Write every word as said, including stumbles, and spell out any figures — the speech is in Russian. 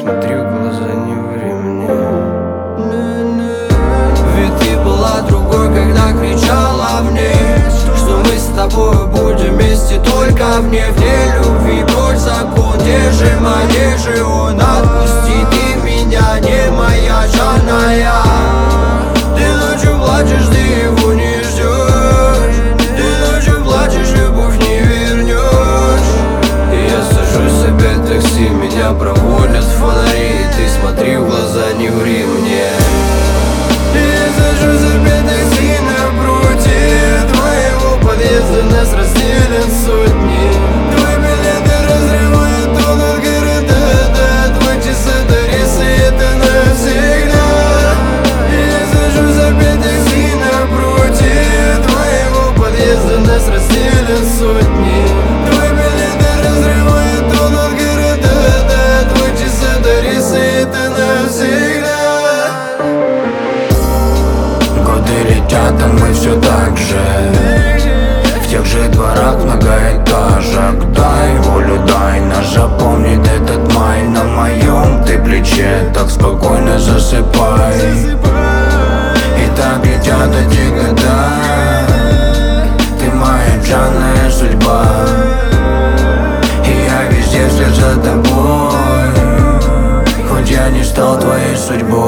смотри в глаза, не ври мне. Ведь ты была другой, когда кричала вниз, что мы с тобой будем вместе только вне. Вне любви брось закон, держи манежи он. Отпусти ты меня, не моя жанная. Ты ночью плачешь, ты его не ждешь. Ты ночью плачешь, любовь не вернешь. И я сажусь опять в такси, меня проводят фонари. Ты смотри в глаза, не ври мне. Я сажусь опять в такси напротив твоего подъезда, нас разделят сотни. Твои билеты разрывают тон от города, да. Твой час это рейс, и это навсегда. Я сажусь опять в такси напротив твоего подъезда, нас разделят сотни. Твои билеты разрывают тон от города, да. Твой час это рейс, и это навсегда. Годы летят, а мы все так же в тех же дворах многоэтажек. Дай волю, дай нас запомнит этот май. На моем ты плече, так спокойно засыпай. И так летят эти года, ты моя джанная судьба. И я везде вслед за тобой, хоть я не стал твоей судьбой.